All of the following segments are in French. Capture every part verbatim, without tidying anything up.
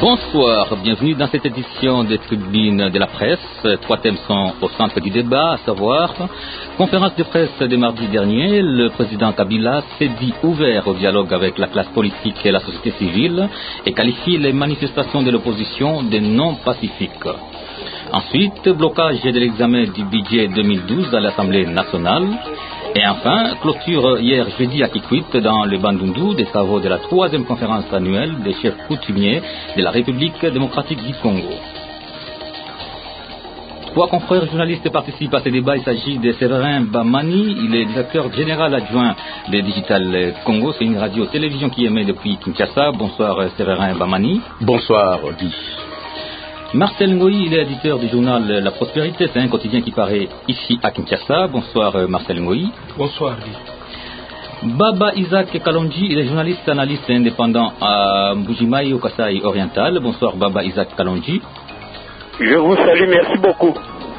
Bonsoir, bienvenue dans cette édition des tribunes de la presse. Trois thèmes sont au centre du débat, à savoir conférence de presse de mardi dernier. Le président Kabila s'est dit ouvert au dialogue avec la classe politique et la société civile et qualifie les manifestations de l'opposition de non pacifiques. Ensuite, blocage de l'examen du budget deux mille douze à l'Assemblée nationale. Et enfin, clôture hier jeudi à Kikwit dans le Bandundu des travaux de la troisième conférence annuelle des chefs coutumiers de la République démocratique du Congo. Trois confrères journalistes participent à ce débat. Il s'agit de Séverin Bamani, il est directeur général adjoint de Digital Congo. C'est une radio-télévision qui émet depuis Kinshasa. Bonsoir Séverin Bamani. Bonsoir Guy. Marcel Ngoï, il est éditeur du journal La Prospérité, c'est un quotidien qui paraît ici à Kinshasa. Bonsoir Marcel Ngoï. Bonsoir Guy. Baba Isaac Kalonji, il est journaliste analyste indépendant à Mbujimayi au Kasaï oriental. Bonsoir Baba Isaac Kalonji. Je vous salue, merci beaucoup.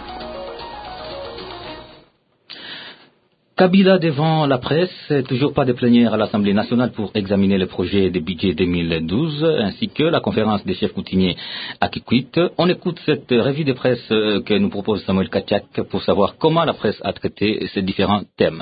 Kabila devant la presse, toujours pas de plénière à l'Assemblée nationale pour examiner le projet de budget deux mille douze, ainsi que la conférence des chefs coutumiers à Kikwit. On écoute cette revue de presse que nous propose Samuel Kachak pour savoir comment la presse a traité ces différents thèmes.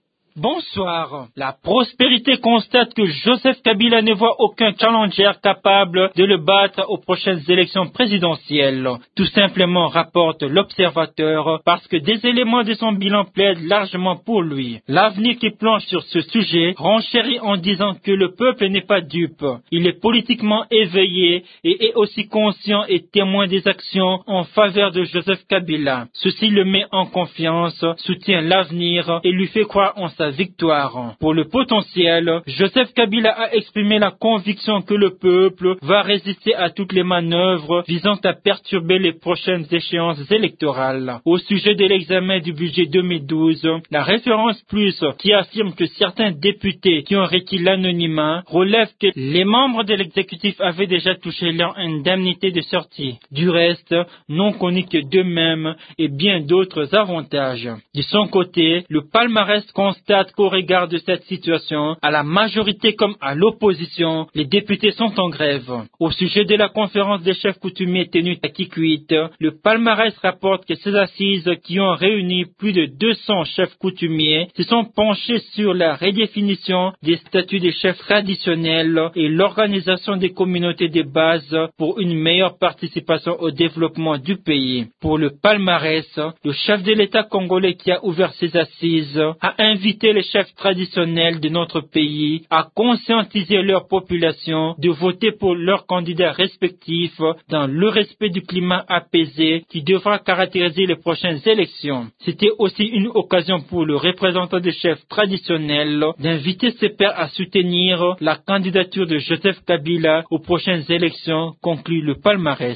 Bonsoir. La prospérité constate que Joseph Kabila ne voit aucun challenger capable de le battre aux prochaines élections présidentielles. Tout simplement, rapporte l'observateur, parce que des éléments de son bilan plaident largement pour lui. L'avenir qui planche sur ce sujet renchérit en disant que le peuple n'est pas dupe. Il est politiquement éveillé et est aussi conscient et témoin des actions en faveur de Joseph Kabila. Ceci le met en confiance, soutient l'avenir et lui fait croire en sa victoire. Pour le potentiel, Joseph Kabila a exprimé la conviction que le peuple va résister à toutes les manœuvres visant à perturber les prochaines échéances électorales. Au sujet de l'examen du budget deux mille douze, la référence plus qui affirme que certains députés qui ont requis l'anonymat relèvent que les membres de l'exécutif avaient déjà touché leur indemnité de sortie. Du reste, n'ont connu que d'eux-mêmes et bien d'autres avantages. De son côté, le palmarès constate qu'au regard de cette situation, à la majorité comme à l'opposition, les députés sont en grève. Au sujet de la conférence des chefs coutumiers tenue à Kikwit, le palmarès rapporte que ces assises qui ont réuni plus de deux cents chefs coutumiers se sont penchés sur la redéfinition des statuts des chefs traditionnels et l'organisation des communautés de base pour une meilleure participation au développement du pays. Pour le palmarès, le chef de l'État congolais qui a ouvert ces assises a invité les chefs traditionnels de notre pays à conscientiser leur population de voter pour leurs candidats respectifs dans le respect du climat apaisé qui devra caractériser les prochaines élections. C'était aussi une occasion pour le représentant des chefs traditionnels d'inviter ses pairs à soutenir la candidature de Joseph Kabila aux prochaines élections, conclut le palmarès.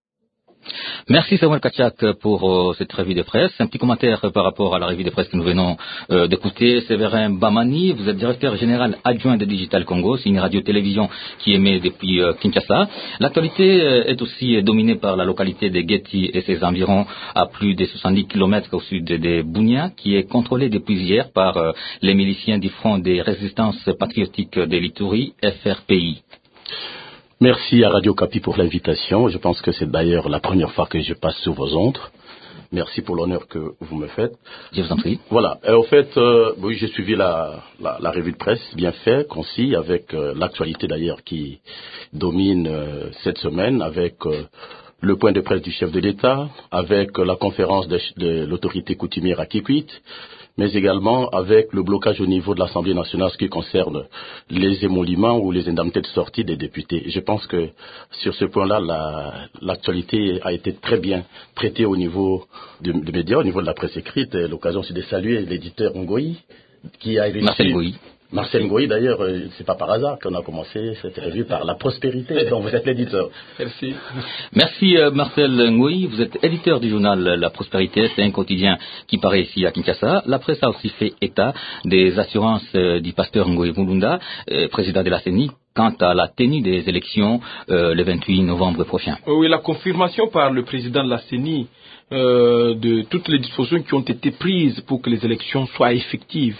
Merci Samuel Kachak pour euh, cette revue de presse. Un petit commentaire euh, par rapport à la revue de presse que nous venons euh, d'écouter. Séverin Bamani, vous êtes directeur général adjoint de Digital Congo. C'est une radio-télévision qui émet depuis euh, Kinshasa. L'actualité euh, est aussi euh, dominée par la localité de Geti et ses environs à plus de soixante-dix kilomètres au sud de Bunia, qui est contrôlée depuis hier par euh, les miliciens du Front des résistances patriotiques de l'Ituri, F R P I. Merci à Radio Kapi pour l'invitation. Je pense que c'est d'ailleurs la première fois que je passe sur vos ondes. Merci pour l'honneur que vous me faites. Je vous en prie. Voilà. Et au fait, euh, oui, j'ai suivi la, la, la revue de presse, bien fait, concis, avec euh, l'actualité d'ailleurs qui domine euh, cette semaine, avec euh, le point de presse du chef de l'État, avec euh, la conférence de, de l'autorité coutumière à Kikwit, mais également avec le blocage au niveau de l'Assemblée nationale, ce qui concerne les émoluments ou les indemnités de sortie des députés. Je pense que sur ce point-là, la, l'actualité a été très bien traitée au niveau des de médias, au niveau de la presse écrite. Et l'occasion, c'est de saluer l'éditeur Ngoï, qui a réussi... Marcel Ngoï. Marcel Ngoï, d'ailleurs, c'est pas par hasard qu'on a commencé cette revue par La Prospérité, dont vous êtes l'éditeur. Merci. Merci euh, Marcel Ngoï, vous êtes éditeur du journal La Prospérité, c'est un quotidien qui paraît ici à Kinshasa. La presse a aussi fait état des assurances euh, du pasteur Ngoï Mulunda, euh, président de la C E N I, quant à la tenue des élections euh, le vingt-huit novembre prochain. Oui, la confirmation par le président de la C E N I euh, de toutes les dispositions qui ont été prises pour que les élections soient effectives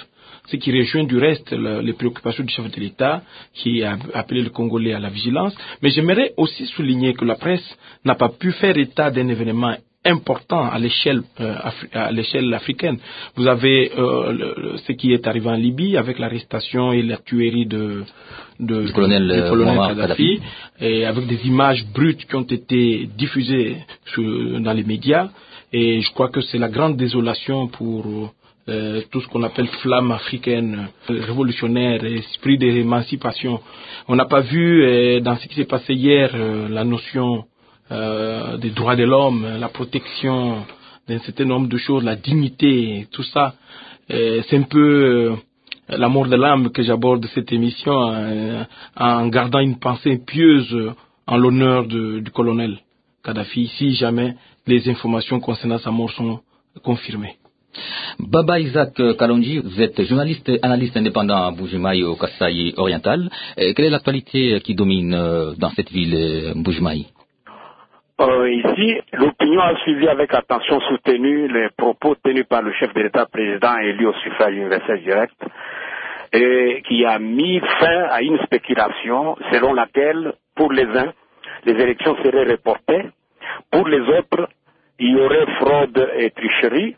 ce qui rejoint du reste le, les préoccupations du chef de l'État qui a appelé le Congolais à la vigilance. Mais j'aimerais aussi souligner que la presse n'a pas pu faire état d'un événement important à l'échelle euh, à l'échelle africaine. Vous avez euh, le, ce qui est arrivé en Libye avec l'arrestation et la tuerie de, de, du colonel, de, du colonel Kadhafi, Kadhafi, et avec des images brutes qui ont été diffusées sur, dans les médias. Et je crois que c'est la grande désolation pour euh, tout ce qu'on appelle flamme africaine, révolutionnaire, esprit d'émancipation. On n'a pas vu euh, dans ce qui s'est passé hier euh, la notion Euh, des droits de l'homme, la protection d'un certain nombre de choses, la dignité, tout ça. Euh, c'est un peu euh, la mort de l'âme que j'aborde cette émission euh, en gardant une pensée pieuse en l'honneur de, du colonel Kadhafi, si jamais les informations concernant sa mort sont confirmées. Baba Isaac Kalonji, vous êtes journaliste et analyste indépendant à Mbuji-Mayi au Kasaï oriental. Et quelle est l'actualité qui domine dans cette ville, Mbuji-Mayi? Euh, ici, l'opinion a suivi avec attention soutenue les propos tenus par le chef de l'État président élu au suffrage universel direct et qui a mis fin à une spéculation selon laquelle, pour les uns, les élections seraient reportées, pour les autres, il y aurait fraude et tricherie.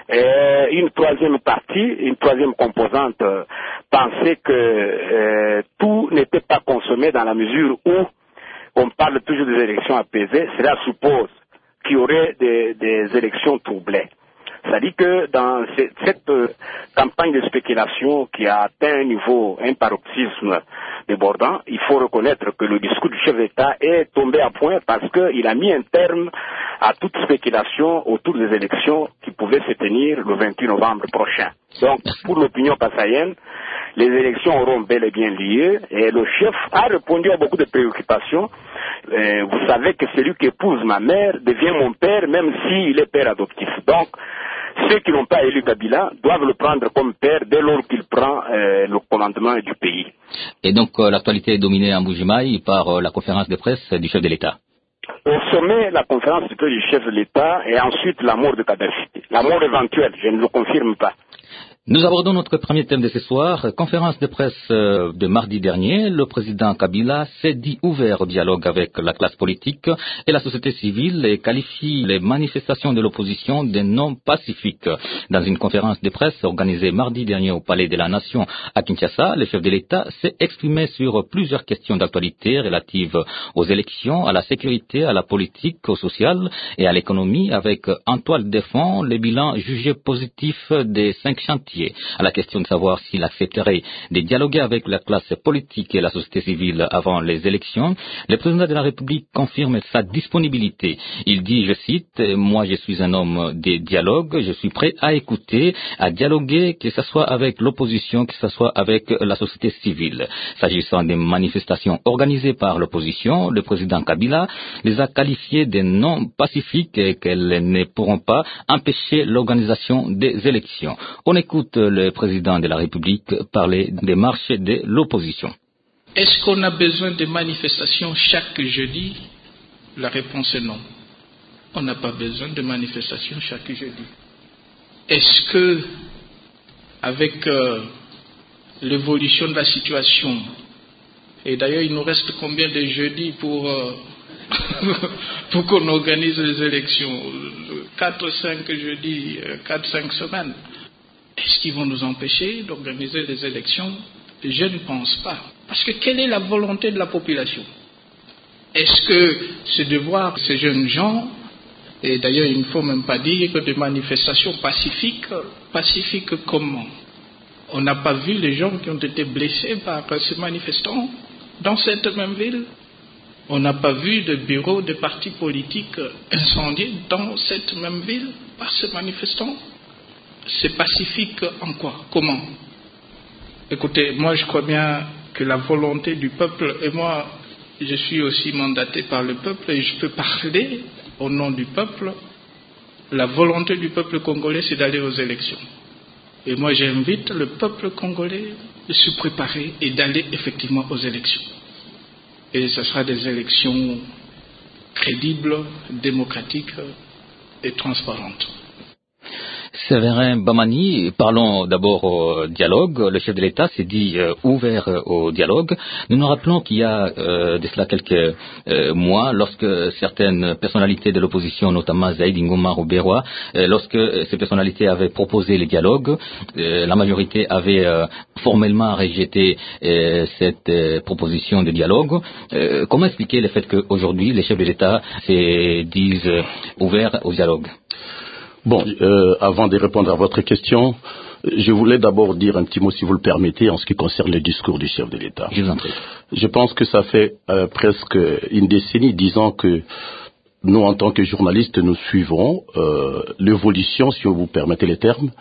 Et une troisième partie, une troisième composante euh, pensait que euh, tout n'était pas consommé dans la mesure où on parle toujours des élections apaisées. Cela suppose qu'il y aurait des, des élections troublées. C'est-à-dire que dans cette, cette euh, campagne de spéculation qui a atteint un niveau, un paroxysme débordant, il faut reconnaître que le discours du chef d'État est tombé à point parce qu'il a mis un terme à toute spéculation autour des élections qui pouvaient se tenir le vingt-huit novembre prochain. Donc, pour l'opinion kassaïenne, les élections auront bel et bien lieu et le chef a répondu à beaucoup de préoccupations. Euh, vous savez que celui qui épouse ma mère devient mon père même s'il est père adoptif. Donc, ceux qui n'ont pas élu Kabila doivent le prendre comme père dès lors qu'il prend euh, le commandement du pays. Et donc euh, l'actualité est dominée à Mbuji-Mayi par euh, la conférence de presse du chef de l'État. Au sommet, la conférence de presse du chef de l'État et ensuite la mort de Kadhafi. La mort éventuelle, je ne le confirme pas. Nous abordons notre premier thème de ce soir. Conférence de presse de mardi dernier, le président Kabila s'est dit ouvert au dialogue avec la classe politique et la société civile et qualifie les manifestations de l'opposition de non pacifiques. Dans une conférence de presse organisée mardi dernier au Palais de la Nation à Kinshasa, le chef de l'État s'est exprimé sur plusieurs questions d'actualité relatives aux élections, à la sécurité, à la politique, au social et à l'économie, avec en toile de fond le bilan jugé positif des cinq chantiers. À la question de savoir s'il accepterait de dialoguer avec la classe politique et la société civile avant les élections, le président de la République confirme sa disponibilité. Il dit, je cite, « Moi je suis un homme de dialogue, je suis prêt à écouter, à dialoguer, que ce soit avec l'opposition, que ce soit avec la société civile. » S'agissant des manifestations organisées par l'opposition, le président Kabila les a qualifiées de non pacifiques et qu'elles ne pourront pas empêcher l'organisation des élections. On écoute le président de la République parler des marches de l'opposition. Est-ce qu'on a besoin de manifestations chaque jeudi? La réponse est non. On n'a pas besoin de manifestations chaque jeudi. Est-ce que, avec euh, l'évolution de la situation, et d'ailleurs il nous reste combien de jeudis pour, euh, pour qu'on organise les élections? quatre ou cinq jeudis, quatre cinq semaines. Est-ce qu'ils vont nous empêcher d'organiser les élections? Je ne pense pas. Parce que quelle est la volonté de la population? Est-ce que c'est de voir ces jeunes gens, et d'ailleurs il ne faut même pas dire que des manifestations pacifiques, pacifiques comment? On n'a pas vu les gens qui ont été blessés par ces manifestants dans cette même ville? On n'a pas vu de bureaux de partis politiques incendiés dans cette même ville par ces manifestants? C'est pacifique en quoi? Comment? Écoutez, moi je crois bien que la volonté du peuple, et moi je suis aussi mandaté par le peuple et je peux parler au nom du peuple, la volonté du peuple congolais c'est d'aller aux élections. Et moi j'invite le peuple congolais de se préparer et d'aller effectivement aux élections. Et ce sera des élections crédibles, démocratiques et transparentes. Séverin Bamani, parlons d'abord au dialogue. Le chef de l'État s'est dit euh, ouvert au dialogue. Nous nous rappelons qu'il y a euh, de cela quelques euh, mois, lorsque certaines personnalités de l'opposition, notamment Zaïd Ngoma Rouberois, euh, lorsque ces personnalités avaient proposé le dialogue, euh, la majorité avait euh, formellement rejeté euh, cette euh, proposition de dialogue. Euh, comment expliquer le fait qu'aujourd'hui les chefs de l'État se disent euh, ouverts au dialogue? Bon, euh, avant de répondre à votre question, je voulais d'abord dire un petit mot, si vous le permettez, en ce qui concerne le discours du chef de l'État. Je vous en prie. Je pense que ça fait euh, presque une décennie, dix ans que nous, en tant que journalistes, nous suivons euh, l'évolution, si vous permettez les termes,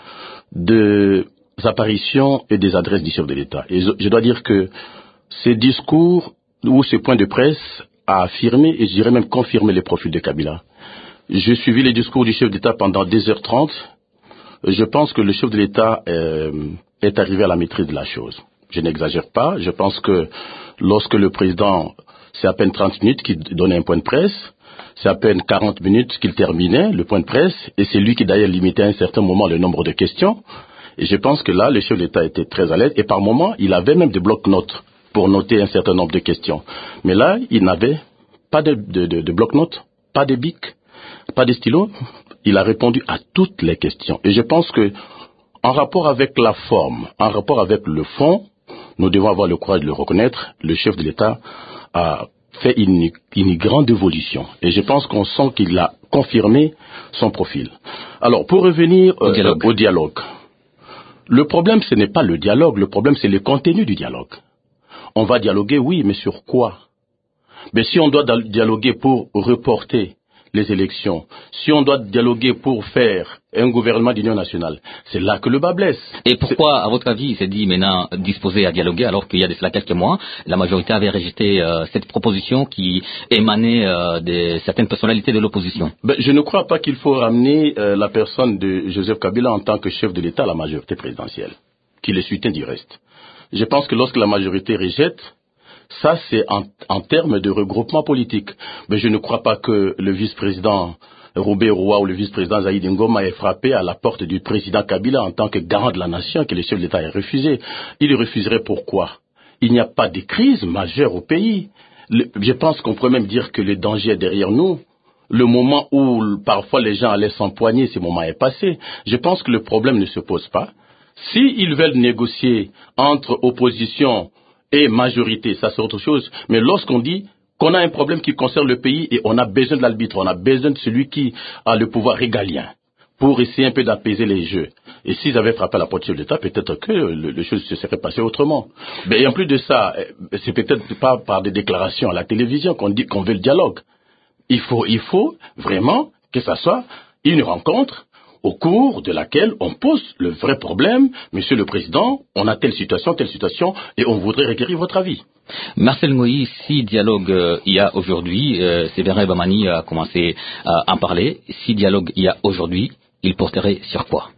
des apparitions et des adresses du chef de l'État. Et je, je dois dire que ces discours ou ces points de presse a affirmé, et je dirais même confirmé les profils de Kabila. J'ai suivi les discours du chef d'État pendant deux heures trente. Je pense que le chef de l'État euh, est arrivé à la maîtrise de la chose. Je n'exagère pas. Je pense que lorsque le président, c'est à peine trente minutes qu'il donnait un point de presse, c'est à peine quarante minutes qu'il terminait le point de presse, et c'est lui qui d'ailleurs limitait à un certain moment le nombre de questions. Et je pense que là, le chef de l'État était très à l'aise, et par moments, il avait même des blocs-notes pour noter un certain nombre de questions. Mais là, il n'avait pas de, de, de, de bloc-notes, pas de bic, pas de stylo. Il a répondu à toutes les questions. Et je pense que, en rapport avec la forme, en rapport avec le fond, nous devons avoir le courage de le reconnaître. Le chef de l'État a fait une, une grande évolution. Et je pense qu'on sent qu'il a confirmé son profil. Alors, pour revenir euh, au, dialogue. au dialogue, le problème, ce n'est pas le dialogue. Le problème, c'est le contenu du dialogue. On va dialoguer, oui, mais sur quoi? Mais si on doit dialoguer pour reporter les élections, si on doit dialoguer pour faire un gouvernement d'union nationale, c'est là que le bas blesse. Et pourquoi, à votre avis, il s'est dit maintenant disposé à dialoguer alors qu'il y a de cela quelques mois, la majorité avait rejeté euh, cette proposition qui émanait euh, de certaines personnalités de l'opposition? Ben, je ne crois pas qu'il faut ramener euh, la personne de Joseph Kabila en tant que chef de l'État à la majorité présidentielle, qui le soutient du reste. Je pense que lorsque la majorité rejette, ça, c'est en, en termes de regroupement politique. Mais je ne crois pas que le vice-président Rouberois ou le vice-président Zaïd Ngoma ait frappé à la porte du président Kabila en tant que garant de la nation, que le chef de l'État ait refusé. Il refuserait pourquoi? Il n'y a pas de crise majeure au pays. Le, je pense qu'on pourrait même dire que le danger est derrière nous. Le moment où parfois les gens allaient s'empoigner, ce moment est passé. Je pense que le problème ne se pose pas. S'ils veulent négocier entre opposition et majorité, ça c'est autre chose. Mais lorsqu'on dit qu'on a un problème qui concerne le pays et on a besoin de l'arbitre, on a besoin de celui qui a le pouvoir régalien pour essayer un peu d'apaiser les jeux. Et s'ils avaient frappé à la porte de l'État, peut-être que le, le chose se serait passé autrement. Mais en plus de ça, c'est peut-être pas par des déclarations à la télévision qu'on dit qu'on veut le dialogue. Il faut, il faut vraiment que ça soit une rencontre au cours de laquelle on pose le vrai problème. Monsieur le Président, on a telle situation, telle situation, et on voudrait requérir votre avis. Marcel Ngoyi, si dialogue euh, il y a aujourd'hui, euh, Séverin Bamani a commencé à en parler, si dialogue il y a aujourd'hui, il porterait sur quoi?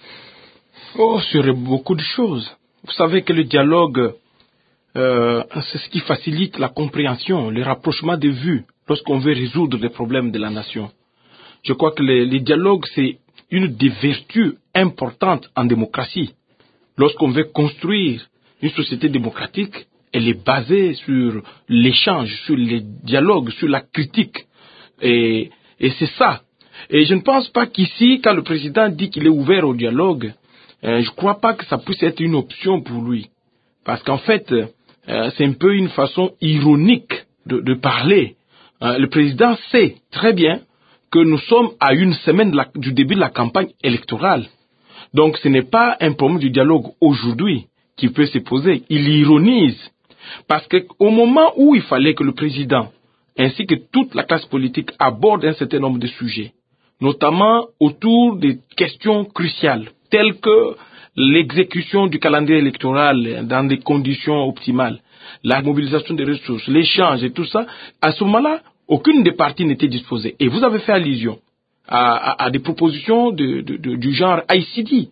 Oh, sur beaucoup de choses. Vous savez que le dialogue, euh, c'est ce qui facilite la compréhension, le rapprochement de vues lorsqu'on veut résoudre les problèmes de la nation. Je crois que le, le dialogue, c'est une des vertus importantes en démocratie. Lorsqu'on veut construire une société démocratique, elle est basée sur l'échange, sur le dialogue, sur la critique. Et, et c'est ça. Et je ne pense pas qu'ici, quand le président dit qu'il est ouvert au dialogue, euh, je ne crois pas que ça puisse être une option pour lui. Parce qu'en fait, euh, c'est un peu une façon ironique de, de parler. Euh, le président sait très bien que nous sommes à une semaine de la, du début de la campagne électorale. Donc ce n'est pas un problème du dialogue aujourd'hui qui peut se poser. Il ironise. Parce qu'au moment où il fallait que le président, ainsi que toute la classe politique, aborde un certain nombre de sujets, notamment autour des questions cruciales, telles que l'exécution du calendrier électoral dans des conditions optimales, la mobilisation des ressources, l'échange et tout ça, à ce moment-là, aucune des parties n'était disposée. Et vous avez fait allusion à, à, à des propositions de, de, de, du genre I C D,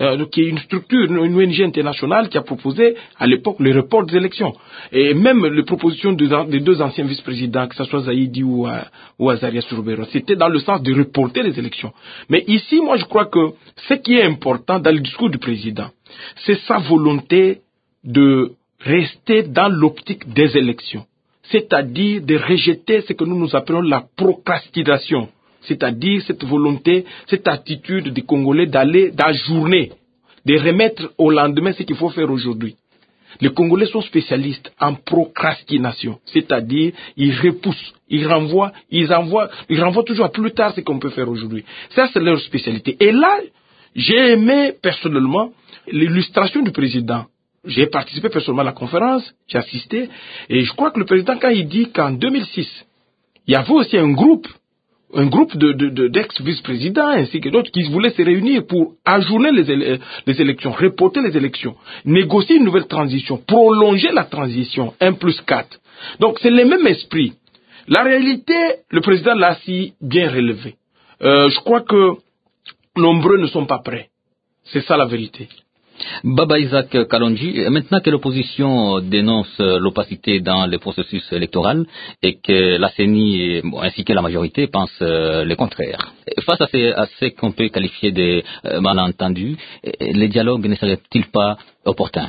euh, qui est une structure, une O N G internationale qui a proposé à l'époque le report des élections. Et même les propositions des deux anciens vice-présidents, que ce soit Zaïdi ou, euh, ou Azaria Souroubero, c'était dans le sens de reporter les élections. Mais ici, moi, je crois que ce qui est important dans le discours du président, c'est sa volonté de rester dans l'optique des élections. C'est-à-dire de rejeter ce que nous nous appelons la procrastination. C'est-à-dire cette volonté, cette attitude des Congolais d'aller, d'ajourner, de remettre au lendemain ce qu'il faut faire aujourd'hui. Les Congolais sont spécialistes en procrastination. C'est-à-dire, ils repoussent, ils renvoient, ils envoient, ils renvoient toujours à plus tard ce qu'on peut faire aujourd'hui. Ça, c'est leur spécialité. Et là, j'ai aimé personnellement l'illustration du président. J'ai participé personnellement à la conférence, j'ai assisté, et je crois que le président, quand il dit qu'en deux mille six, il y avait aussi un groupe, un groupe de, de, de, d'ex-vice-présidents ainsi que d'autres qui voulaient se réunir pour ajourner les, éle- les élections, reporter les élections, négocier une nouvelle transition, prolonger la transition, un plus quatre. Donc c'est le même esprit. La réalité, le président l'a si bien relevé. Euh, je crois que nombreux ne sont pas prêts. C'est ça la vérité. Baba Isaac Kalonji, maintenant que l'opposition dénonce l'opacité dans le processus électoral et que la C E N I bon, ainsi que la majorité pensent euh, le contraire. Face à, ces, à ce qu'on peut qualifier de euh, malentendus, les dialogues ne seraient-ils pas opportuns?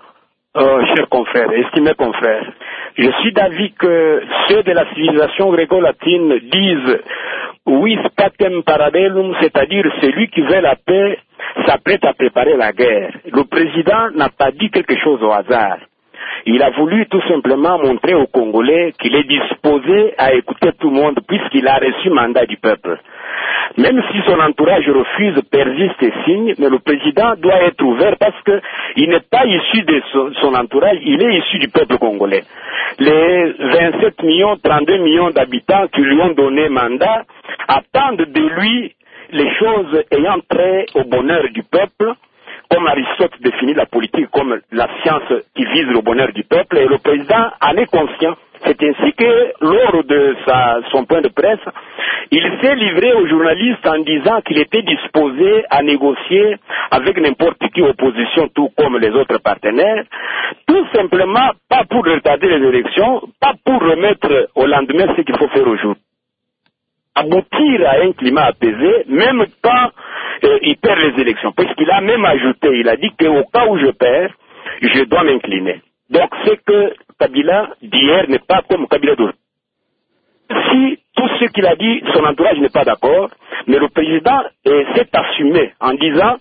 Oh, chers confrères, estimés confrères, je suis d'avis que ceux de la civilisation gréco-latine disent vis pacem parabellum, c'est-à-dire celui qui veut la paix s'apprête à préparer la guerre. Le président n'a pas dit quelque chose au hasard. Il a voulu tout simplement montrer aux Congolais qu'il est disposé à écouter tout le monde puisqu'il a reçu mandat du peuple. Même si son entourage refuse, persiste et signe, mais le président doit être ouvert parce qu'il n'est pas issu de son, son entourage, il est issu du peuple congolais. Les vingt-sept millions, trente-deux millions d'habitants qui lui ont donné mandat attendent de lui les choses ayant trait au bonheur du peuple, comme Aristote définit la politique comme la science qui vise le bonheur du peuple, et le président en est conscient. C'est ainsi que, lors de sa, son point de presse, il s'est livré aux journalistes en disant qu'il était disposé à négocier avec n'importe qui opposition, tout comme les autres partenaires, tout simplement pas pour retarder les élections, pas pour remettre au lendemain ce qu'il faut faire aujourd'hui. Aboutir à un climat apaisé, même quand euh, il perd les élections. Puisqu'il a même ajouté, il a dit qu'au cas où je perds, je dois m'incliner. Donc c'est que Kabila d'hier n'est pas comme Kabila d'aujourd'hui. Si tout ce qu'il a dit, son entourage n'est pas d'accord, mais le président euh, s'est assumé en disant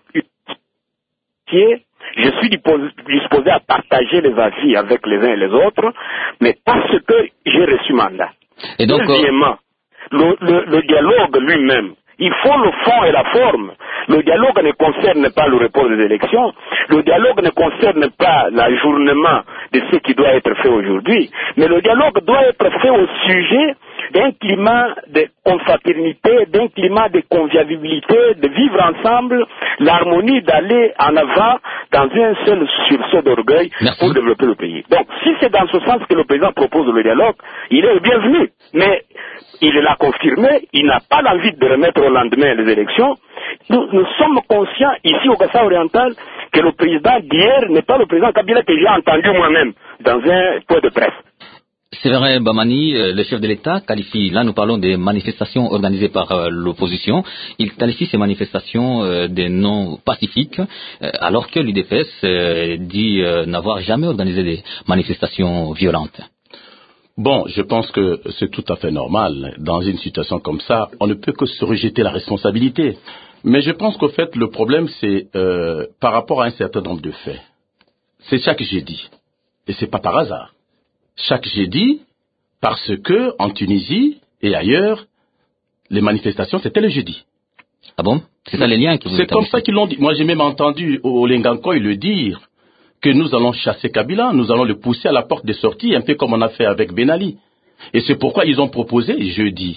je suis disposé à partager les avis avec les uns et les autres, mais parce que j'ai reçu mandat. Et donc, Deuxièmement, Le, le, le dialogue lui-même, il faut le fond et la forme. Le dialogue ne concerne pas le report des élections, le dialogue ne concerne pas l'ajournement de ce qui doit être fait aujourd'hui, mais le dialogue doit être fait au sujet d'un climat de confraternité, d'un climat de convivialité, de vivre ensemble, l'harmonie d'aller en avant dans un seul sursaut d'orgueil Merci. Pour développer le pays. Donc, si c'est dans ce sens que le président propose le dialogue, il est bienvenu. Mais il l'a confirmé, il n'a pas l'envie de remettre au lendemain les élections. Nous, nous sommes conscients ici au Kasaï oriental que le président d'hier n'est pas le président Kabila que j'ai entendu moi-même dans un point de presse. Séverin Bamani, le chef de l'État, qualifie, là nous parlons des manifestations organisées par euh, l'opposition, il qualifie ces manifestations euh, des non pacifiques, euh, alors que l'U D P S euh, dit euh, n'avoir jamais organisé des manifestations violentes. Bon, je pense que c'est tout à fait normal. Dans une situation comme ça, on ne peut que se rejeter la responsabilité. Mais je pense qu'au fait, le problème, c'est euh, par rapport à un certain nombre de faits. C'est chaque jeudi. Et c'est pas par hasard. Chaque jeudi, parce que en Tunisie et ailleurs, les manifestations, c'était le jeudi. Ah bon? C'est ça les liens que vous C'est comme ça qu'ils l'ont dit. Moi, j'ai même entendu Olengankoy le dire, que nous allons chasser Kabila, nous allons le pousser à la porte de sortie, un peu comme on a fait avec Ben Ali. Et c'est pourquoi ils ont proposé jeudi.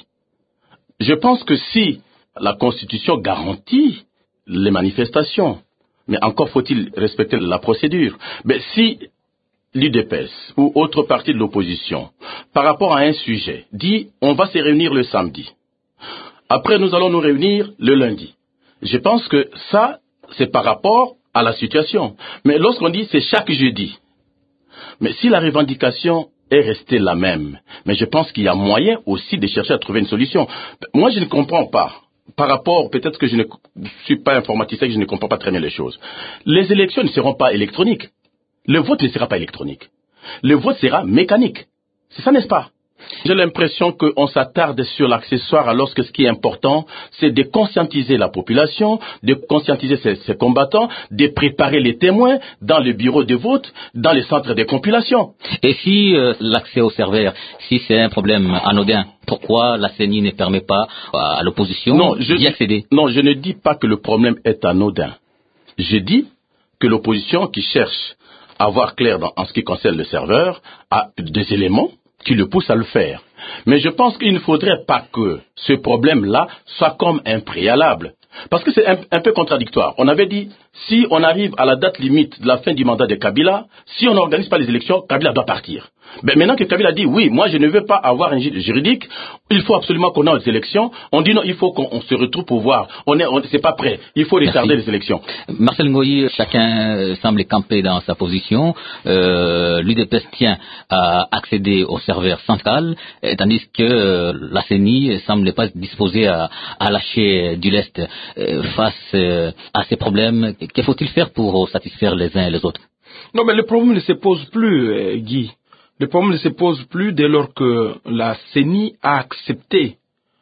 Je pense que si la Constitution garantit les manifestations, mais encore faut-il respecter la procédure, mais si l'U D P S ou autre parti de l'opposition, par rapport à un sujet, dit on va se réunir le samedi, après nous allons nous réunir le lundi, je pense que ça, c'est par rapport à la situation. Mais lorsqu'on dit c'est chaque jeudi, mais si la revendication est restée la même, mais je pense qu'il y a moyen aussi de chercher à trouver une solution. Moi, je ne comprends pas. Par rapport, peut-être que je ne suis pas informaticien, que je ne comprends pas très bien les choses. Les élections ne seront pas électroniques. Le vote ne sera pas électronique. Le vote sera mécanique. C'est ça, n'est-ce pas? J'ai l'impression qu'on s'attarde sur l'accessoire alors que ce qui est important, c'est de conscientiser la population, de conscientiser ses, ses combattants, de préparer les témoins dans le bureau de vote, dans les centres de compilation. Et si euh, l'accès au serveur, si c'est un problème anodin, pourquoi la C E N I ne permet pas à l'opposition d'y accéder? Non, je ne dis pas que le problème est anodin. Je dis que l'opposition qui cherche à voir clair dans, en ce qui concerne le serveur a des éléments qui le pousse à le faire. Mais je pense qu'il ne faudrait pas que ce problème-là soit comme un préalable. Parce que c'est un, un peu contradictoire. On avait dit, si on arrive à la date limite de la fin du mandat de Kabila, si on n'organise pas les élections, Kabila doit partir. Ben maintenant que Kabila dit, oui, moi je ne veux pas avoir un juridique, il faut absolument qu'on ait les élections, on dit non, il faut qu'on se retrouve pour voir. On est, on, c'est pas prêt. Il faut retarder les élections. Marcel Ngoyi, chacun semble camper dans sa position. Euh, L'U D P S tient à accéder au serveur central, tandis que euh, la C E N I semble pas disposée à, à lâcher du lest euh, face euh, à ces problèmes. Que faut-il faire pour satisfaire les uns et les autres? Non, mais le problème ne se pose plus, euh, Guy. Le problème ne se pose plus dès lors que la C E N I a accepté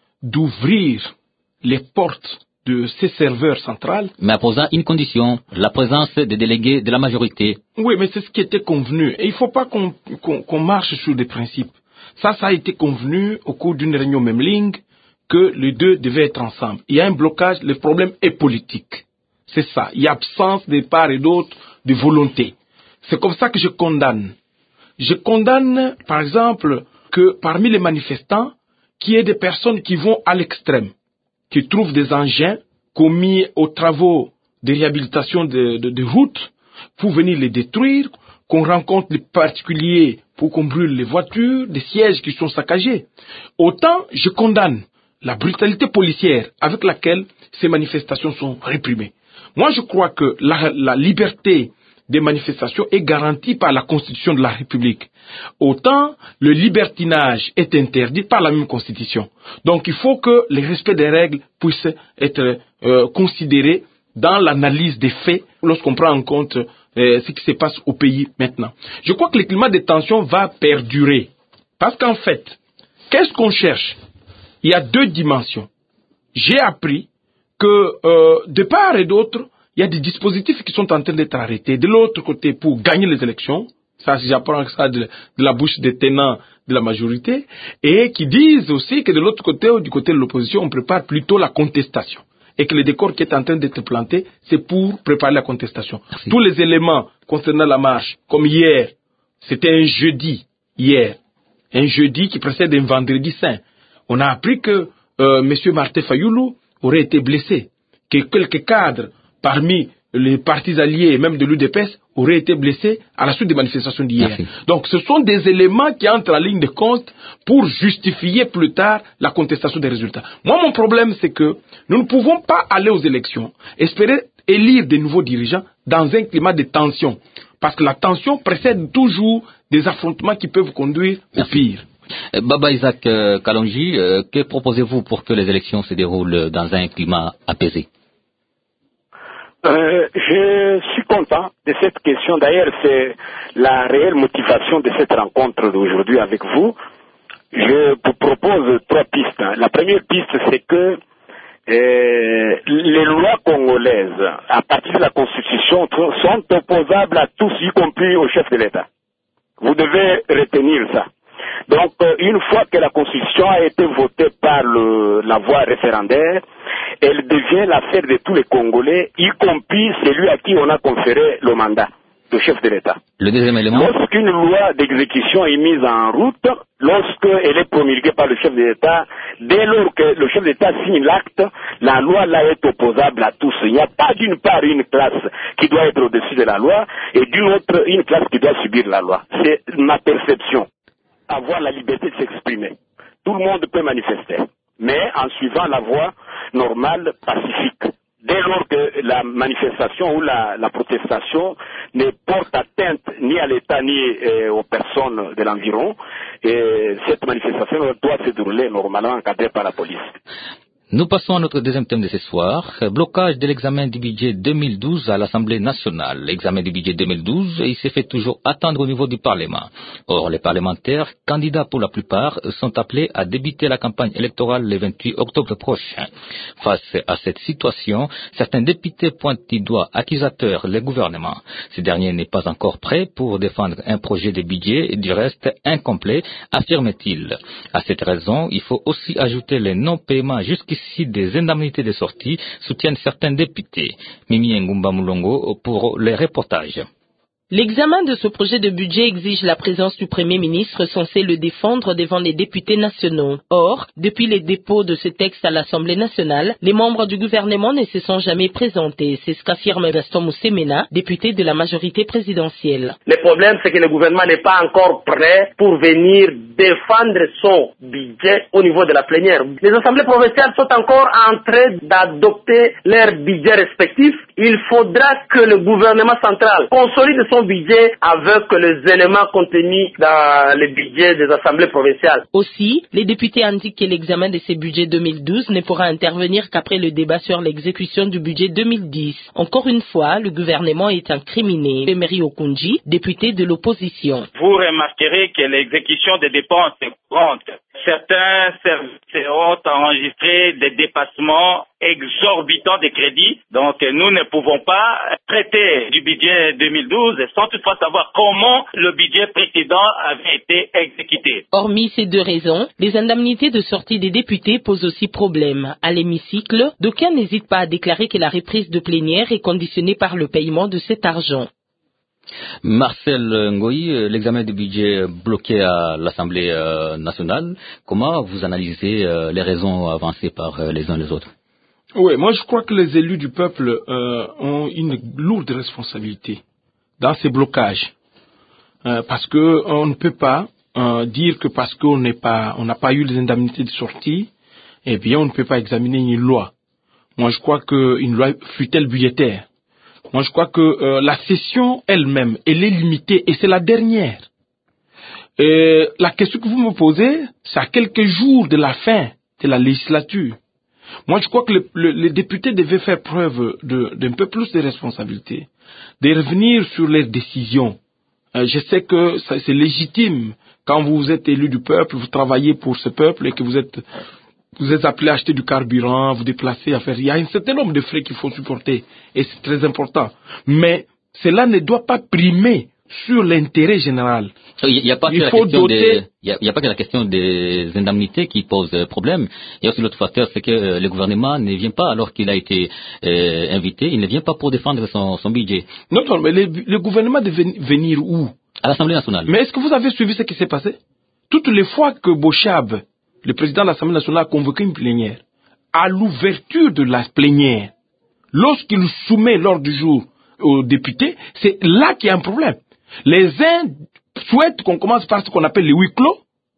d'ouvrir les portes de ses serveurs centrales. Mais en posant une condition, la présence des délégués de la majorité. Oui, mais c'est ce qui était convenu. Et il ne faut pas qu'on qu'on, qu'on marche sur des principes. Ça, ça a été convenu au cours d'une réunion Memling que les deux devaient être ensemble. Il y a un blocage, le problème est politique. C'est ça. Il y a absence de part et d'autre de volonté. C'est comme ça que je condamne. Je condamne, par exemple, que parmi les manifestants, qu'il y ait des personnes qui vont à l'extrême, qui trouvent des engins commis aux travaux de réhabilitation de, de, de routes pour venir les détruire, qu'on rencontre les particuliers pour qu'on brûle les voitures, des sièges qui sont saccagés. Autant je condamne la brutalité policière avec laquelle ces manifestations sont réprimées. Moi, je crois que la, la liberté des manifestations est garantie par la Constitution de la République. Autant le libertinage est interdit par la même Constitution. Donc il faut que le respect des règles puisse être euh, considéré dans l'analyse des faits lorsqu'on prend en compte euh, ce qui se passe au pays maintenant. Je crois que le climat de tension va perdurer. Parce qu'en fait, qu'est-ce qu'on cherche? Il y a deux dimensions. J'ai appris que euh, de part et d'autre, il y a des dispositifs qui sont en train d'être arrêtés. De l'autre côté, pour gagner les élections, ça, si j'apprends ça de, de la bouche des tenants de la majorité, et qui disent aussi que de l'autre côté, ou du côté de l'opposition, on prépare plutôt la contestation. Et que le décor qui est en train d'être planté, c'est pour préparer la contestation. Merci. Tous les éléments concernant la marche, comme hier, c'était un jeudi, hier, un jeudi qui précède un vendredi saint. On a appris que euh, M. Martin Fayoulou aurait été blessé, que quelques cadres parmi les partis alliés et même de l'U D P S auraient été blessés à la suite des manifestations d'hier. Merci. Donc ce sont des éléments qui entrent en ligne de compte pour justifier plus tard la contestation des résultats. Moi, mon problème, c'est que nous ne pouvons pas aller aux élections, espérer élire de nouveaux dirigeants dans un climat de tension. Parce que la tension précède toujours des affrontements qui peuvent conduire au pire. Baba Isaac euh, Kalonji, euh, que proposez-vous pour que les élections se déroulent dans un climat apaisé? Euh, je suis content de cette question. D'ailleurs, c'est la réelle motivation de cette rencontre d'aujourd'hui avec vous. Je vous propose trois pistes. La première piste, c'est que euh, les lois congolaises, à partir de la Constitution, sont opposables à tous, y compris au chef de l'État. Vous devez retenir ça. Donc, une fois que la Constitution a été votée par le, la voie référendaire, elle devient l'affaire de tous les Congolais, y compris celui à qui on a conféré le mandat, le chef de l'État. Le deuxième élément. Lorsqu'une loi d'exécution est mise en route, lorsqu'elle est promulguée par le chef de l'État, dès lors que le chef d'État signe l'acte, la loi là est opposable à tous. Il n'y a pas d'une part une classe qui doit être au-dessus de la loi et d'une autre une classe qui doit subir la loi. C'est ma perception. Avoir la liberté de s'exprimer. Tout le monde peut manifester, mais en suivant la voie normale, pacifique dès lors que la manifestation ou la, la protestation ne porte atteinte ni à l'État ni euh, aux personnes de l'environ, et cette manifestation doit se dérouler normalement encadrée par la police. Nous passons à notre deuxième thème de ce soir, blocage de l'examen du budget deux mille douze à l'Assemblée nationale. L'examen du budget deux mille douze, il s'est fait toujours attendre au niveau du Parlement. Or, les parlementaires, candidats pour la plupart, sont appelés à débuter la campagne électorale le vingt-huit octobre prochain. Face à cette situation, certains députés pointent du doigt accusateur le gouvernement. Ce dernier n'est pas encore prêt pour défendre un projet de budget, du reste incomplet, affirme-t-il. À cette raison, il faut aussi ajouter les non-paiements jusqu'ici des indemnités de sortie, soutiennent certains députés. Mimi Ngumba Mulongo pour les reportages. L'examen de ce projet de budget exige la présence du Premier ministre censé le défendre devant les députés nationaux. Or, depuis les dépôts de ce texte à l'Assemblée nationale, les membres du gouvernement ne se sont jamais présentés. C'est ce qu'affirme Gaston Moussemena, député de la majorité présidentielle. Le problème, c'est que le gouvernement n'est pas encore prêt pour venir défendre son budget au niveau de la plénière. Les assemblées provinciales sont encore en train d'adopter leurs budgets respectifs. Il faudra que le gouvernement central consolide son budget avec les éléments contenus dans le budget des assemblées provinciales. Aussi, les députés indiquent que l'examen de ce budget deux mille douze ne pourra intervenir qu'après le débat sur l'exécution du budget deux mille dix. Encore une fois, le gouvernement est incriminé. Emery Okunji, député de l'opposition. Vous remarquerez que l'exécution des dépenses est courante. Certains services ont enregistré des dépassements exorbitants des crédits. Donc, nous ne pouvons pas traiter du budget deux mille douze sans toutefois savoir comment le budget précédent avait été exécuté. Hormis ces deux raisons, les indemnités de sortie des députés posent aussi problème. À l'hémicycle, d'aucuns n'hésitent pas à déclarer que la reprise de plénière est conditionnée par le paiement de cet argent. Marcel Ngoï, l'examen du budget bloqué à l'Assemblée euh, nationale, comment vous analysez euh, les raisons avancées par euh, les uns et les autres? Oui, moi je crois que les élus du peuple euh, ont une lourde responsabilité dans ces blocages. Euh, parce que on ne peut pas euh, dire que parce qu'on n'est pas, on n'a pas eu les indemnités de sortie, eh bien on ne peut pas examiner une loi. Moi je crois qu'une loi fût-elle budgétaire. Moi, je crois que euh, la session elle-même, elle est limitée et c'est la dernière. Et la question que vous me posez, c'est à quelques jours de la fin de la législature. Moi, je crois que le, le, les députés devaient faire preuve de, d'un peu plus de responsabilité, de revenir sur leurs décisions. Euh, je sais que ça, c'est légitime quand vous êtes élu du peuple, vous travaillez pour ce peuple et que vous êtes... Vous êtes appelé à acheter du carburant, vous déplacer, à faire... Il y a un certain nombre de frais qu'il faut supporter. Et c'est très important. Mais cela ne doit pas primer sur l'intérêt général. Il n'y a pas que il la faut question doter... des, il y a, il y a pas que la question des indemnités qui pose problème. Il y a aussi l'autre facteur, c'est que euh, le gouvernement ne vient pas alors qu'il a été euh, invité, il ne vient pas pour défendre son, son budget. Non, non, mais le, le gouvernement devait venir où? À l'Assemblée nationale. Mais est-ce que vous avez suivi ce qui s'est passé? Toutes les fois que Bochab, le président de l'Assemblée nationale, a convoqué une plénière, à l'ouverture de la plénière, lorsqu'il soumet l'ordre du jour aux députés, c'est là qu'il y a un problème. Les uns souhaitent qu'on commence par ce qu'on appelle les huis clos,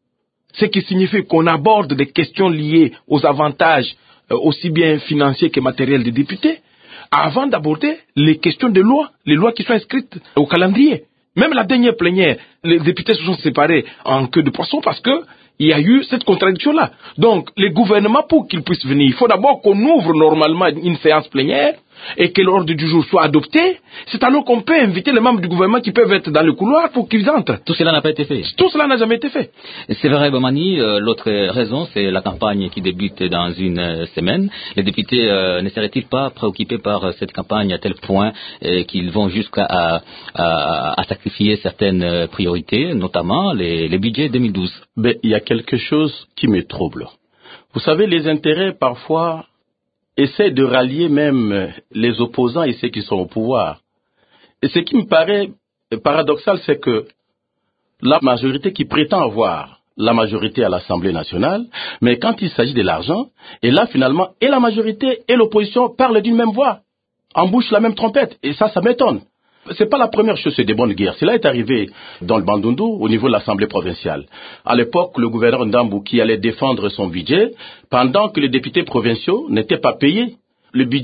ce qui signifie qu'on aborde des questions liées aux avantages euh, aussi bien financiers que matériels des députés, avant d'aborder les questions de loi, les lois qui sont inscrites au calendrier. Même la dernière plénière, les députés se sont séparés en queue de poisson parce que il y a eu cette contradiction-là. Donc, les gouvernements, pour qu'ils puissent venir, il faut d'abord qu'on ouvre normalement une séance plénière et que l'ordre du jour soit adopté. C'est alors qu'on peut inviter les membres du gouvernement qui peuvent être dans le couloir pour qu'ils entrent. Tout cela n'a pas été fait. Tout cela n'a jamais été fait. C'est vrai, Bomani. Euh, l'autre raison, c'est la campagne qui débute dans une euh, semaine. Les députés euh, ne seraient-ils pas préoccupés par euh, cette campagne à tel point euh, qu'ils vont jusqu'à à, à, à sacrifier certaines euh, priorités, notamment les, les budgets deux mille douze? Ben, il y a quelque chose qui me trouble. Vous savez, les intérêts, parfois, essaient de rallier même les opposants et ceux qui sont au pouvoir. Et ce qui me paraît paradoxal, c'est que la majorité qui prétend avoir la majorité à l'Assemblée nationale, mais quand il s'agit de l'argent, et là, finalement, et la majorité et l'opposition parlent d'une même voix, embouchent la même trompette. Et ça, ça m'étonne. C'est pas la première chose, c'est des bonnes guerres. Cela est arrivé dans le Bandundu, au niveau de l'Assemblée provinciale. À l'époque, le gouverneur Ndambou qui allait défendre son budget, pendant que les députés provinciaux n'étaient pas payés, le budget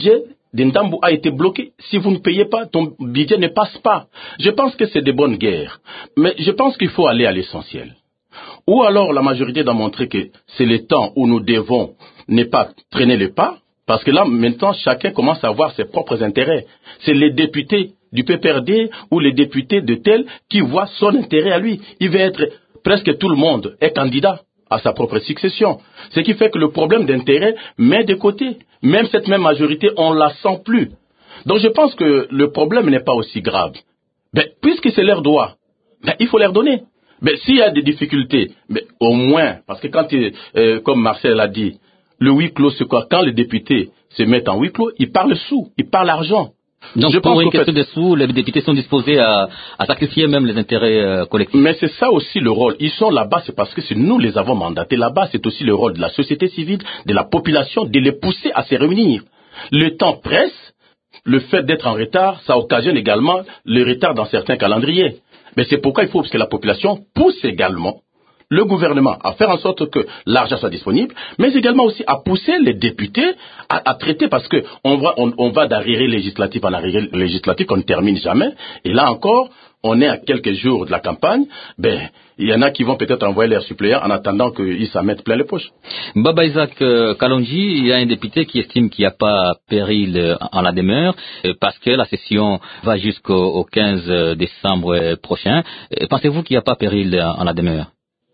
d'Indambu a été bloqué. Si vous ne payez pas, ton budget ne passe pas. Je pense que c'est de bonnes guerres. Mais je pense qu'il faut aller à l'essentiel. Ou alors la majorité doit montrer que c'est le temps où nous devons ne pas traîner les pas, parce que là, maintenant, chacun commence à avoir ses propres intérêts. C'est les députés du P P R D ou les députés de tel qui voient son intérêt à lui. Il veut être, presque tout le monde est candidat à sa propre succession. Ce qui fait que le problème d'intérêt met de côté. Même cette même majorité, on ne la sent plus. Donc je pense que le problème n'est pas aussi grave. Ben, puisque c'est leur droit, ben, il faut leur donner. Mais s'il y a des difficultés, mais au moins, parce que quand, euh, comme Marcel l'a dit, le huis clos, c'est quoi? Quand les députés se mettent en huis clos, ils parlent sous, ils parlent argent. Donc je pour pense une question fait... de sous, les députés sont disposés à, à sacrifier même les intérêts euh, collectifs. Mais c'est ça aussi le rôle. Ils sont là-bas, c'est parce que c'est nous les avons mandatés. Là-bas, c'est aussi le rôle de la société civile, de la population, de les pousser à se réunir. Le temps presse, le fait d'être en retard, ça occasionne également le retard dans certains calendriers. Mais c'est pourquoi il faut que la population pousse également le gouvernement à faire en sorte que l'argent soit disponible, mais également aussi à pousser les députés à, à traiter, parce que on va, on, on va d'arriéré législatif en arriéré législatif qu'on ne termine jamais. Et là encore, on est à quelques jours de la campagne. Ben, il y en a qui vont peut-être envoyer leurs suppléants en attendant qu'ils s'en mettent plein les poches. Baba Isaac euh, Kalonji, il y a un député qui estime qu'il n'y a pas péril euh, en la demeure euh, parce que la session va jusqu'au au quinze décembre prochain. Euh, pensez-vous qu'il n'y a pas péril euh, en la demeure?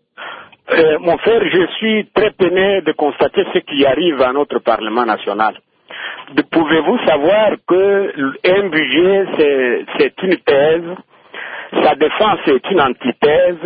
Euh, mon frère, je suis très peiné de constater ce qui arrive à notre Parlement national. De, pouvez-vous savoir qu'un budget, c'est, c'est une thèse, sa défense est une antithèse,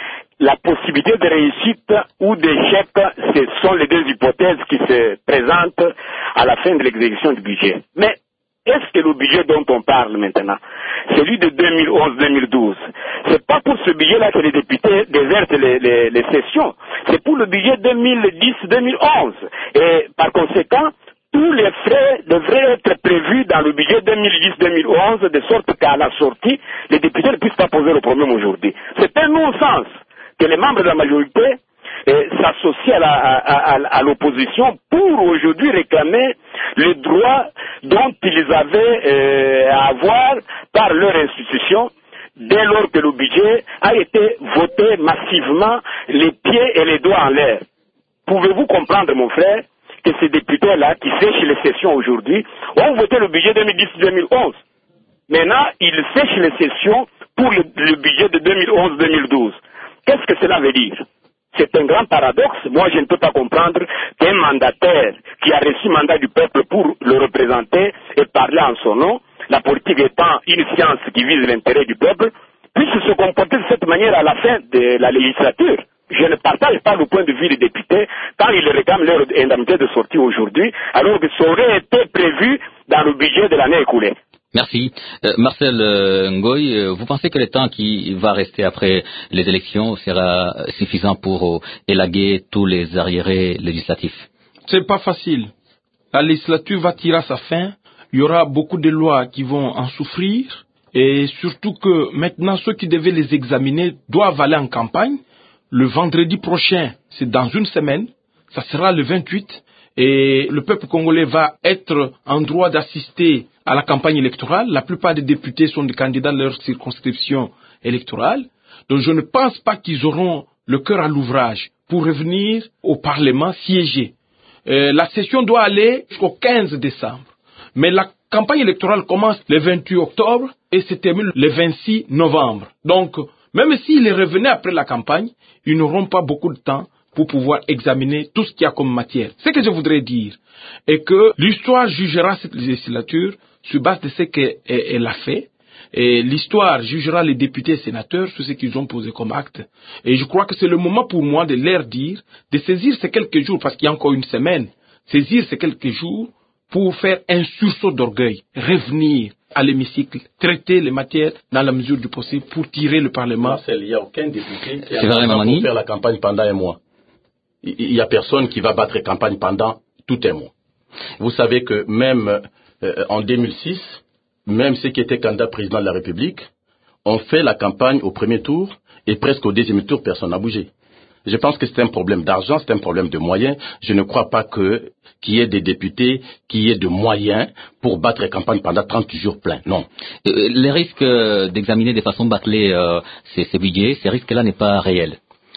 la possibilité de réussite ou d'échec, ce sont les deux hypothèses qui se présentent à la fin de l'exécution du budget. Mais est-ce que le budget dont on parle maintenant, celui de deux mille onze deux mille douze, c'est pas pour ce budget-là que les députés désertent les, les, les sessions, c'est pour le budget deux mille dix deux mille onze. Et par conséquent, tous les frais devraient être prévus dans le budget deux mille dix deux mille onze, de sorte qu'à la sortie, les députés ne puissent pas poser le problème aujourd'hui. C'est un non-sens que les membres de la majorité eh, s'associent à, la, à, à, à l'opposition pour aujourd'hui réclamer les droits dont ils avaient euh, à avoir par leur institution dès lors que le budget a été voté massivement, les pieds et les doigts en l'air. Pouvez-vous comprendre, mon frère, que ces députés-là qui sèchent les sessions aujourd'hui ont voté le budget deux mille dix deux mille onze. Maintenant, ils sèchent les sessions pour le, le budget de deux mille onze deux mille douze. Qu'est-ce que cela veut dire? C'est un grand paradoxe. Moi, je ne peux pas comprendre qu'un mandataire qui a reçu mandat du peuple pour le représenter et parler en son nom, la politique étant une science qui vise l'intérêt du peuple, puisse se comporter de cette manière à la fin de la législature. Je ne partage pas le point de vue des députés quand ils réclament leur indemnité de sortie aujourd'hui, alors que ça aurait été prévu dans le budget de l'année écoulée. Merci. Euh, Marcel euh, Ngoy, euh, vous pensez que le temps qui va rester après les élections sera suffisant pour euh, élaguer tous les arriérés législatifs? C'est pas facile. La législature va tirer à sa fin. Il y aura beaucoup de lois qui vont en souffrir. Et surtout que maintenant, ceux qui devaient les examiner doivent aller en campagne. Le vendredi prochain, c'est dans une semaine. Ça sera le vingt-huit. Et le peuple congolais va être en droit d'assister à la campagne électorale. La plupart des députés sont des candidats de leur circonscription électorale. Donc je ne pense pas qu'ils auront le cœur à l'ouvrage pour revenir au Parlement siéger. Euh, la session doit aller jusqu'au quinze décembre. Mais la campagne électorale commence le vingt-huit octobre et se termine le vingt-six novembre. Donc, même s'ils revenaient après la campagne, ils n'auront pas beaucoup de temps pour pouvoir examiner tout ce qu'il y a comme matière. Ce que je voudrais dire est que l'histoire jugera cette législature sur base de ce qu'elle a fait. Et l'histoire jugera les députés et sénateurs sur ce qu'ils ont posé comme acte. Et je crois que c'est le moment pour moi de leur dire, de saisir ces quelques jours, parce qu'il y a encore une semaine, saisir ces quelques jours pour faire un sursaut d'orgueil, revenir à l'hémicycle, traiter les matières dans la mesure du possible pour tirer le Parlement. Marcel, il n'y a aucun député qui a pour faire la campagne pendant un mois. Il n'y a personne qui va battre campagne pendant tout un mois. Vous savez que même euh, en deux mille six, même ceux qui étaient candidats président de la République ont fait la campagne au premier tour et presque au deuxième tour, personne n'a bougé. Je pense que c'est un problème d'argent, c'est un problème de moyens. Je ne crois pas que qu'il y ait des députés, qu'il y ait de moyens pour battre les campagnes pendant trente jours pleins. Non. Euh, les risques d'examiner de façon bâclée euh, ces, ces budgets, ces risques-là n'est pas réel.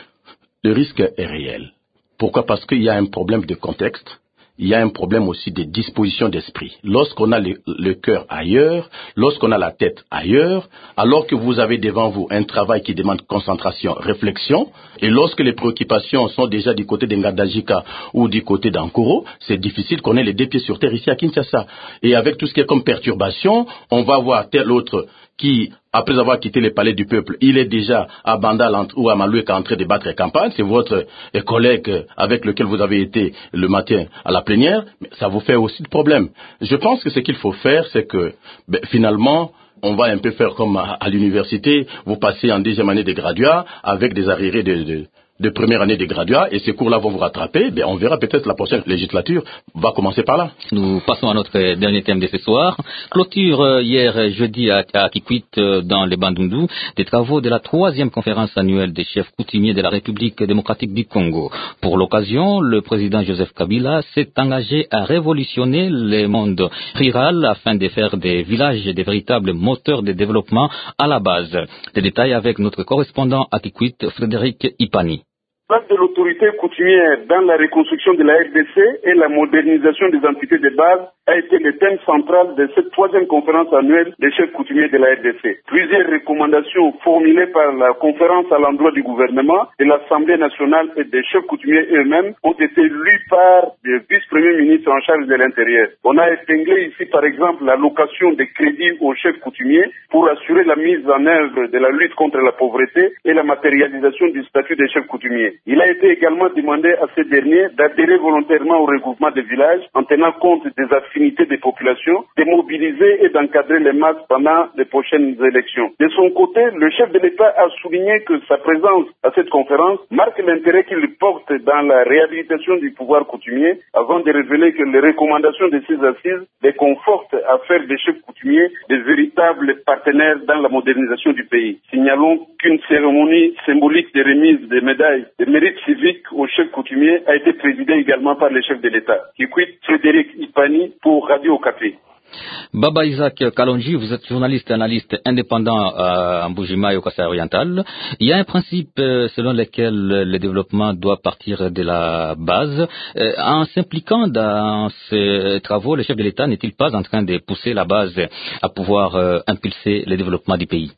Le risque est réel. Pourquoi? Parce qu'il y a un problème de contexte. Il y a un problème aussi de disposition d'esprit. Lorsqu'on a le, le cœur ailleurs, lorsqu'on a la tête ailleurs, alors que vous avez devant vous un travail qui demande concentration, réflexion, et lorsque les préoccupations sont déjà du côté d'Ngadajika ou du côté d'Ankoro, c'est difficile qu'on ait les deux pieds sur terre ici à Kinshasa. Et avec tout ce qui est comme perturbation, on va voir tel autre qui, après avoir quitté les palais du peuple, il est déjà à Bandal ou à Maloueka en train de battre campagne. C'est votre collègue avec lequel vous avez été le matin à la plénière. Mais ça vous fait aussi de problème. Je pense que ce qu'il faut faire, c'est que ben, finalement, on va un peu faire comme à, à l'université. Vous passez en deuxième année de graduat avec des arriérés de... de de première année de graduat, et ces cours-là vont vous rattraper, ben on verra peut-être la prochaine législature va commencer par là. Nous passons à notre dernier thème de ce soir. Clôture euh, hier jeudi à, à Kikwit, euh, dans les Bandundu, des travaux de la troisième conférence annuelle des chefs coutumiers de la République démocratique du Congo. Pour l'occasion, le président Joseph Kabila s'est engagé à révolutionner le monde rural afin de faire des villages des véritables moteurs de développement à la base. Les détails avec notre correspondant à Kikwit, Frédéric Ipani. La place de l'autorité coutumière dans la reconstruction de la R D C et la modernisation des entités de base a été le thème central de cette troisième conférence annuelle des chefs coutumiers de la R D C. Plusieurs recommandations formulées par la conférence à l'endroit du gouvernement, de l'Assemblée nationale et des chefs coutumiers eux-mêmes ont été lues par le vice-premier ministre en charge de l'Intérieur. On a épinglé ici par exemple l'allocation des crédits aux chefs coutumiers pour assurer la mise en œuvre de la lutte contre la pauvreté et la matérialisation du statut des chefs coutumiers. Il a été également demandé à ces derniers d'adhérer volontairement au regroupement des villages en tenant compte des affinités des populations, de mobiliser et d'encadrer les masses pendant les prochaines élections. De son côté, le chef de l'État a souligné que sa présence à cette conférence marque l'intérêt qu'il porte dans la réhabilitation du pouvoir coutumier avant de révéler que les recommandations de ces assises les confortent à faire des chefs coutumiers des véritables partenaires dans la modernisation du pays. Signalons qu'une cérémonie symbolique de remise des médailles de mérite civique aux chefs coutumiers a été présidée également par le chef de l'État. Kikwit, Frédéric Ipani pour Radio Okapi. Baba Isaac Kalonji, vous êtes journaliste et analyste indépendant à Mbujimayi au Kasaï oriental. Il y a un principe euh, selon lequel le développement doit partir de la base. Euh, en s'impliquant dans ces travaux, le chef de l'État n'est-il pas en train de pousser la base à pouvoir euh, impulser le développement du pays?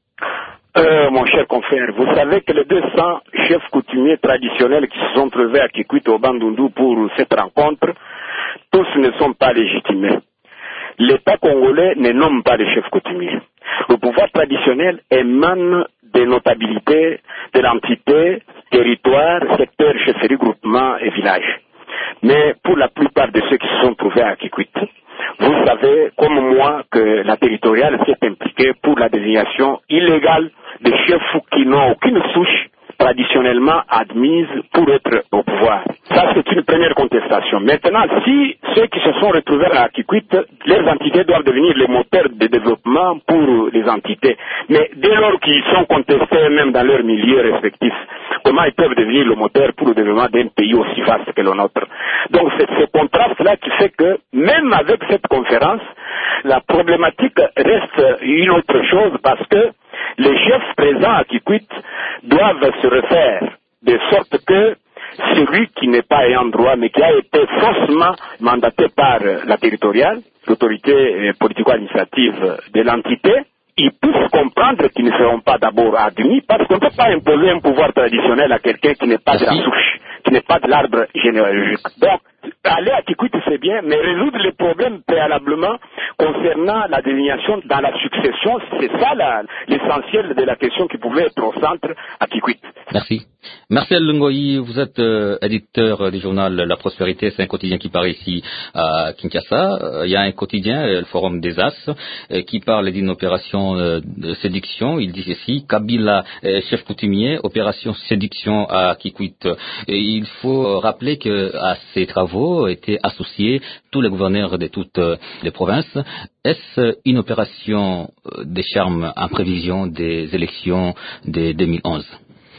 Euh, mon cher confrère, vous savez que les deux cents chefs coutumiers traditionnels qui se sont trouvés à Kikwit au Bandundu pour cette rencontre, tous ne sont pas légitimés. L'État congolais ne nomme pas de chefs coutumiers. Le pouvoir traditionnel émane des notabilités de l'entité, territoire, secteur, chefferie, groupement et village. Mais pour la plupart de ceux qui se sont trouvés à Kikwit, vous savez, comme moi, que la territoriale s'est impliquée pour la désignation illégale des chefs qui n'ont aucune souche traditionnellement admise pour être au pouvoir. Ça, c'est une première contestation. Maintenant, si ceux qui se sont retrouvés à Kikwit, leurs entités doivent devenir les moteurs de développement pour les entités. Mais dès lors qu'ils sont contestés même dans leurs milieux respectifs, comment ils peuvent devenir le moteur pour le développement d'un pays aussi vaste que le nôtre? Donc, c'est ce contraste-là qui fait que, même avec cette conférence, la problématique reste une autre chose parce que les chefs présents à Kikwit doivent se refaire de sorte que celui qui n'est pas ayant droit mais qui a été faussement mandaté par la territoriale, l'autorité politico-administrative de l'entité, ils puissent comprendre qu'ils ne seront pas d'abord admis parce qu'on ne peut pas imposer un pouvoir traditionnel à quelqu'un qui n'est pas de la souche, qui n'est pas de l'arbre généalogique. Donc, aller à Kikwit, c'est bien, mais résoudre les problèmes préalablement concernant la désignation dans la succession, c'est ça la, l'essentiel de la question qui pouvait être au centre à Kikwit. Merci. Marcel Ngoyi, vous êtes euh, éditeur du journal La Prospérité, c'est un quotidien qui paraît ici à Kinshasa. Euh, il y a un quotidien, le Forum des As, euh, qui parle d'une opération euh, de séduction. Il dit ceci: Kabila, euh, chef coutumier, opération séduction à Kikwit. Et il faut rappeler que à ces travaux étaient associés tous les gouverneurs de toutes les provinces. Est-ce une opération de charme en prévision des élections de deux mille onze?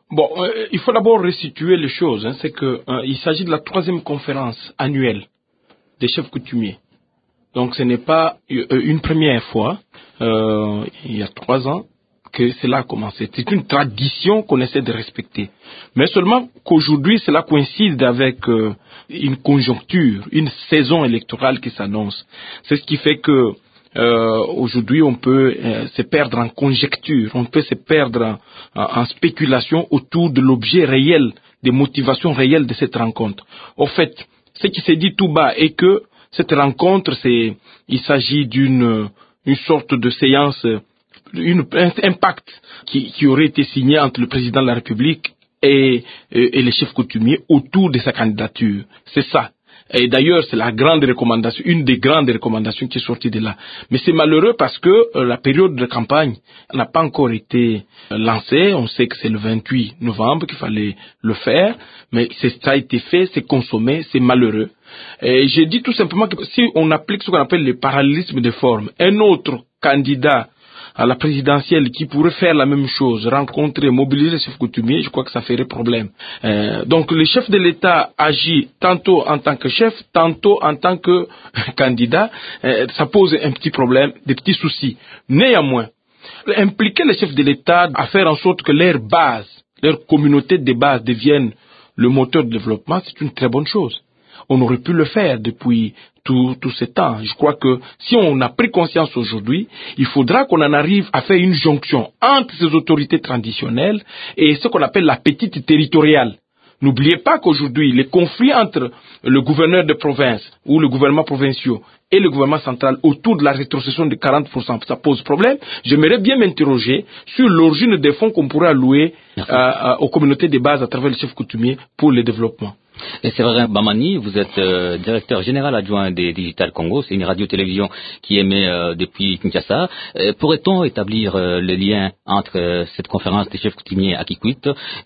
Bon, euh, il faut d'abord restituer les choses. Hein. C'est que euh, il s'agit de la troisième conférence annuelle des chefs coutumiers. Donc, ce n'est pas euh, une première fois, euh, il y a trois ans, que cela a commencé. C'est une tradition qu'on essaie de respecter. Mais seulement qu'aujourd'hui, cela coïncide avec euh, une conjoncture, une saison électorale qui s'annonce. C'est ce qui fait que euh, aujourd'hui, on peut euh, se perdre en conjecture, on peut se perdre en, en, en spéculation autour de l'objet réel, des motivations réelles de cette rencontre. Au fait, ce qui s'est dit tout bas est que cette rencontre, c'est, il s'agit d'une une sorte de séance, une, un pacte qui, qui aurait été signé entre le président de la République et, et, et les chefs coutumiers autour de sa candidature. C'est ça. Et d'ailleurs, c'est la grande recommandation, une des grandes recommandations qui est sortie de là. Mais c'est malheureux parce que euh, la période de campagne n'a pas encore été euh, lancée. On sait que c'est le vingt-huit novembre qu'il fallait le faire, mais ça a été fait, c'est consommé, c'est malheureux. Et j'ai dit tout simplement que si on applique ce qu'on appelle le parallélisme des formes, un autre candidat à la présidentielle qui pourrait faire la même chose, rencontrer, mobiliser les chefs coutumiers, je crois que ça ferait problème. Euh, donc le chef de l'État agit tantôt en tant que chef, tantôt en tant que candidat. Euh, ça pose un petit problème, des petits soucis. Néanmoins, impliquer les chefs de l'État à faire en sorte que leur base, leur communauté de base devienne le moteur de développement, c'est une très bonne chose. On aurait pu le faire depuis tout, tout ce temps. Je crois que si on a pris conscience aujourd'hui, il faudra qu'on en arrive à faire une jonction entre ces autorités traditionnelles et ce qu'on appelle la petite territoriale. N'oubliez pas qu'aujourd'hui, les conflits entre le gouverneur de province ou le gouvernement provincial et le gouvernement central autour de la rétrocession de quarante pour cent, ça pose problème. J'aimerais bien m'interroger sur l'origine des fonds qu'on pourrait allouer euh, aux communautés de base à travers les chefs coutumiers pour le développement. Et Séverin Bamani, vous êtes euh, directeur général adjoint des Digital Congo, c'est une radio-télévision qui émet euh, depuis Kinshasa. Euh, pourrait-on établir euh, le lien entre euh, cette conférence des chefs coutumiers à Kikwit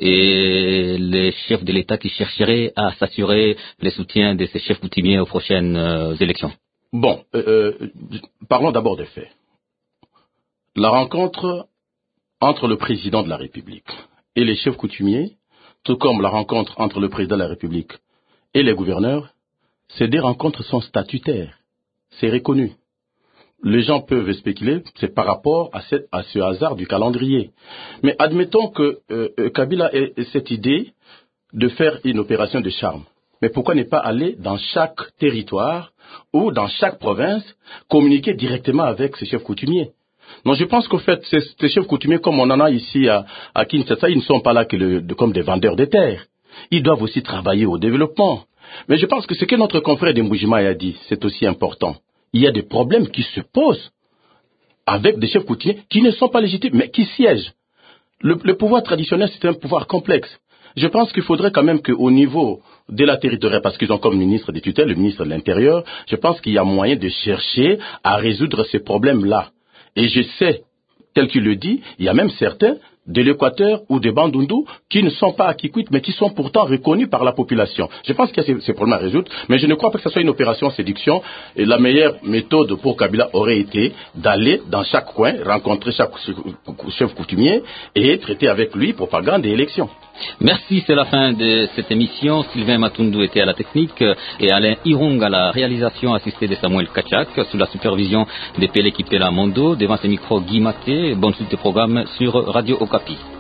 et les chefs de l'État qui chercheraient à s'assurer le soutien de ces chefs coutumiers aux prochaines euh, élections? Bon, euh, parlons d'abord des faits. La rencontre entre le président de la République et les chefs coutumiers, tout comme la rencontre entre le président de la République et les gouverneurs, ces deux rencontres sont statutaires. C'est reconnu. Les gens peuvent spéculer, c'est par rapport à, cette, à ce hasard du calendrier. Mais admettons que euh, Kabila ait cette idée de faire une opération de charme. Mais pourquoi ne pas aller dans chaque territoire ou dans chaque province communiquer directement avec ces chefs coutumiers? Non, je pense qu'au fait, ces, ces chefs coutumiers, comme on en a ici à, à Kinshasa, ils ne sont pas là que le, de, comme des vendeurs de terre. Ils doivent aussi travailler au développement. Mais je pense que ce que notre confrère de Mbujimai a dit, c'est aussi important. Il y a des problèmes qui se posent avec des chefs coutumiers qui ne sont pas légitimes, mais qui siègent. Le, le pouvoir traditionnel, c'est un pouvoir complexe. Je pense qu'il faudrait quand même qu'au niveau de la territoriale, parce qu'ils ont comme ministre des tutelles, le ministre de l'Intérieur, je pense qu'il y a moyen de chercher à résoudre ces problèmes-là. Et je sais, tel qu'il le dit, il y a même certains de l'Équateur ou de Bandundu qui ne sont pas à Kikwit, mais qui sont pourtant reconnus par la population. Je pense qu'il y a ces, ces problèmes à résoudre, mais je ne crois pas que ce soit une opération séduction. Et la meilleure méthode pour Kabila aurait été d'aller dans chaque coin, rencontrer chaque chef coutumier et traiter avec lui propagande et élection. Merci, c'est la fin de cette émission. Sylvain Matundu était à la technique et Alain Irung à la réalisation, assisté de Samuel Kachak, sous la supervision de Pele Kipela Mondo. Devant ces micros, Guy Maté. Bonne suite de programme sur Radio Okapi.